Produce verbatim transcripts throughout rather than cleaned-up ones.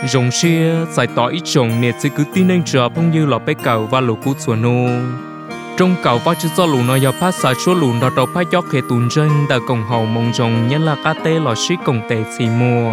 rồng xia giải tỏa ít trồng nè chỉ cứ tin anh chờ phong như lọ bé cầu và lũ cú chuột nô trong cầu và chữ do lũ nó giờ phát xả chúa lũ đó đầu phát gió khề tùn chân đã cổng hậu mong rồng nhân là cá tê lọ xí cổng tê xì mùa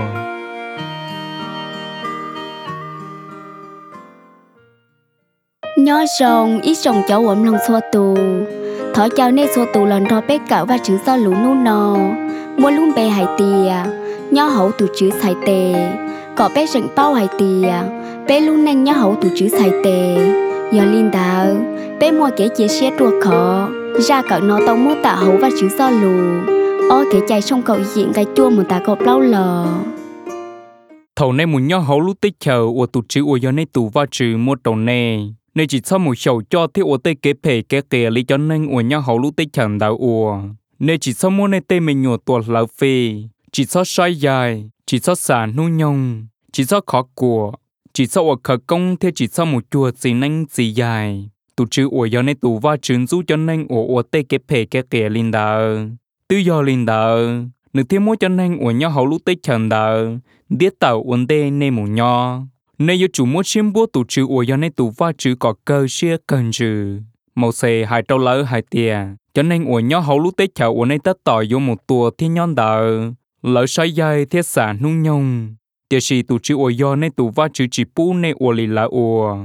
nhớ rồng ít rồng cháu ấm lòng xua tù thỏ cháu nên xua tù lần đó bé cạo và chữ do lũ nô nò mua luôn bè hải tìa nhớ hậu tù chữ xài tề có bé rừng bao hải tìa bé luôn nhanh nhớ hậu tù chữ xài tề giờ linh đạo bé mua kẻ chia sẻ ruột khó ra cậu nó tao mua tạ hậu và chữ do lù ô kẻ chạy trong cậu diện cái chua một tạ cậu lâu lờ thầu này muốn nhớ hậu lúc tích chờ của tụ chữ của giờ này tụ và chữ mua đầu này nên chỉ sau một sầu cho thì ở tây kế phê kế kề lý cho nên của nhớ hậu lúc tích chờ đào ủa nên chỉ sau mua này tây mình nhổ tuột lão phê chỉ sau sai dài chỉ sau xả nu nhông chỉ sau khó của chỉ sau ở khởi công thì chỉ sau một chùa gì nhanh gì dài tụ chữ của giờ này tụ và chữ giúp cho nên ở ở tây kế phê kế kề linh đạo tư do linh đạo nửa thêm mỗi cho nên của nhớ hậu lúc tích chờ đào biết tàu ổn định nên một nho nên yêu chủ muốn chiếm bố tụ chữ của do nên tụ va chữ có cơ xia cần chữ màu xề hai trâu lỡ hai tia cho nên của nhó hậu lúc tết chậu của nên tất tỏi vô một tua thiên nhon đờ lỡ sai dây thiết sản nung nhông tiệt sĩ tụ chữ của do nên tụ va chữ chỉ pu nên của lì là ua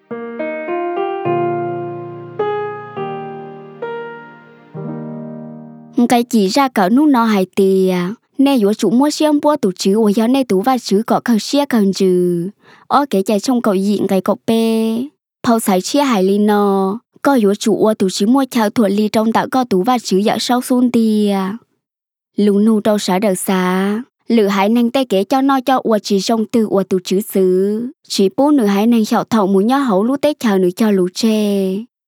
cái chỉ ra cỡ nút nó hai tia nè yếu chủ mua xiêm búa tủ chữ ở giờ này tủ và chữ có khâu xia cần chữ ở cái chạy trong cậu diện cái cậu bê phao sải chia hải li nò có yếu chủ ở tủ chữ mua chào thuận li trong tạo có tủ và chữ dạ sau xuân tia lù nù đâu xả đợt xả lử hải năng tê kể cho nó cho ở chỉ trong từ ở tủ chữ xứ chỉ bố nửa hải năng chọn thầu mũi nhá hấu lú tết chào nửa cho lú chê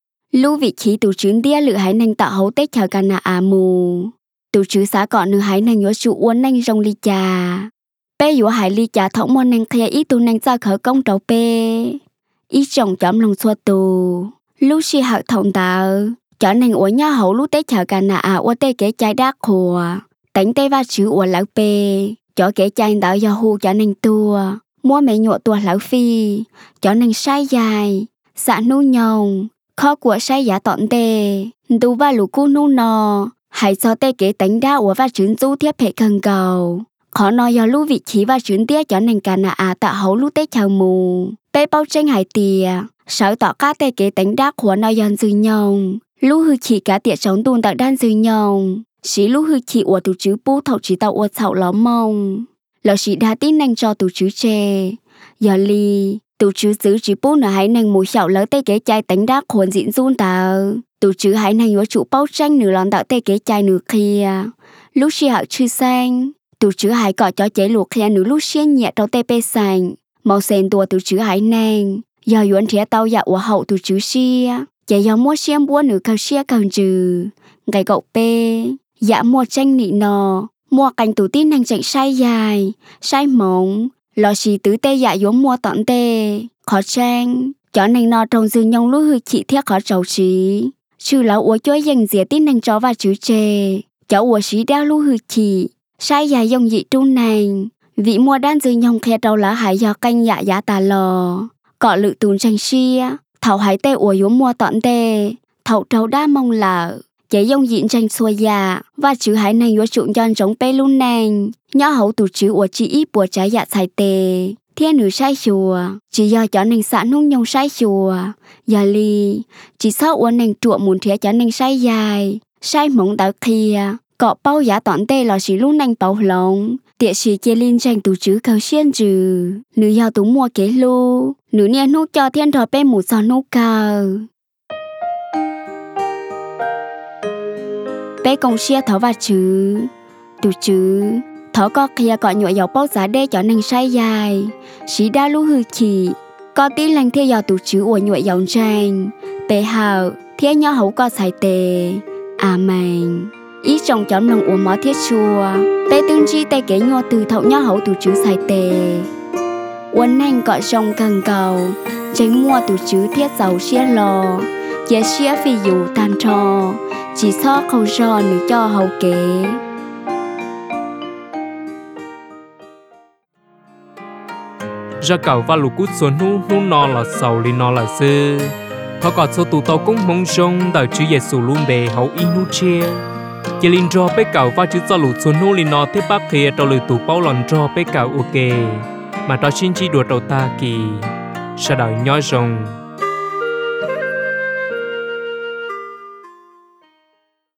lú vị trí tủ chữ tia lử hải năng tạo hấu tết chào cana à mù tụ chữ xã cọ nữ hải năng yếu chủ uốn năng rong ly trà bé yếu hải ly trà thấu môn năng kia ít tu năng ra khởi công trâu bé ít trồng chấm lòng xua tù lúc xì hậu thông tạo cho năng uốn nhá hậu lúc tết chào cả nà à uốn tê kể chai đá khùa đánh tê va chữ uốn lão bé cho kể chai tạo do hu cho năng tua mua mẹ nhọ tua lão phi cho năng sai dài xạ nu nhông khó của sai giả tọn tê tu va lũ cu nu nò hãy cho tê kế đánh đá của và chuyến du tiếp hệ cần cầu khó nói do lũ vị trí và chuyến tía cho nên cả nà à tạo hấu lũ tết chào mù bê bao tranh hải tìa sợ tỏ cá tê kế đánh đá của nói dần dư nhông lũ hư chỉ cả tiệt sống tuôn tạo đan dư nhông xí lũ hư chỉ của tụ chữ bú thầu chỉ tạo của thầu ló mông lỡ xí đá tín năng cho tụ chữ chê giờ ly tụ chữ giữ chỉ bú nở hãy năng mùi xạo lỡ tê kế chai đánh đá khuẩn diễn run tạo tụ chữ hải năng yếu chủ bao tranh nửa lon tạo tê kế chai nửa kia lúc xì hạo chư xanh tụ chữ hải cọ cho chế luộc kia nửa lúc xì nhẹ trâu tê bê xanh màu sen tua tụ chữ hải năng do yuan thía tao dạ của hậu tụ chữ xì chế do mua xiêm búa nửa cao xì cao trừ ngày cậu bê dạ mua tranh nị nò mua cành tụ tín năng chạy sai dài sai mỏng lò xì tứ tê dạ yếu mua tọn tê khó tranh cho nên nó trong dư nhông lũ hư chị thiết khó trầu trí chứ lão ủa chối dành dĩa tín năng cho và chữ chê cháu ủa xí đeo lũ hư chị sai dài dòng dị trung này vị mua đan dư nhông khe trâu lá hải do canh dạ giá tà lò cọ lự tùn tranh xia thảo hải tê ủa yếu mua tọn tê thảo trâu đa mong lợ chế dòng dị tranh xua dạ và chữ hải này yếu trụng cho giống bê luôn nành nhỏ hậu tụ chữ ủa chị ít bùa trái dạ xài tê thiên nữ sai chùa chỉ do cho nên xã nung nhông sai chùa giờ ly chỉ sau uốn nên trụ muốn thía cho nên sai dài sai mỏng đạo kia cọ bao giá tọn tê là chỉ lúc nên bao lồng tiệt sĩ chia liên tranh tụ chữ cầu xiên trừ nữ giao tú mua kế lu nữ niên nút cho thiên thọ bê một giò nút cao bê công xia thảo và chữ tụ chữ thỏ có kia có nhựa dầu bao giá đê cho nên sai dài xí đa lũ hư chỉ có tí lành theo dầu tụ chữ của nhựa dầu tranh bê hào thiết nhỏ hấu có xài tề amen ý trong chấm lòng uống mó thiết chua bê tương chi tê kế nhua từ thậu nhỏ hấu tụ chữ xài tề uốn nhanh cọ trong cần cầu tránh mua tụ chữ thiết dầu xia lò chế xia phi dù tan trò chỉ so khâu rò nữ cho hậu kế ra cầu và lũ cút xuống nu nu nó là sầu li nó là sư họ còn số tụ tàu cũng mong rong đợi chữ Giêsu luôn bề hậu in nu chia chỉ linh cho bé cầu và chữ cho lũ xuống nu li nó tiếp bác kia cho lũ tụ bao lần cho bé cầu ok mà đó xin chỉ đùa đầu ta kỳ sao đợi nhói rong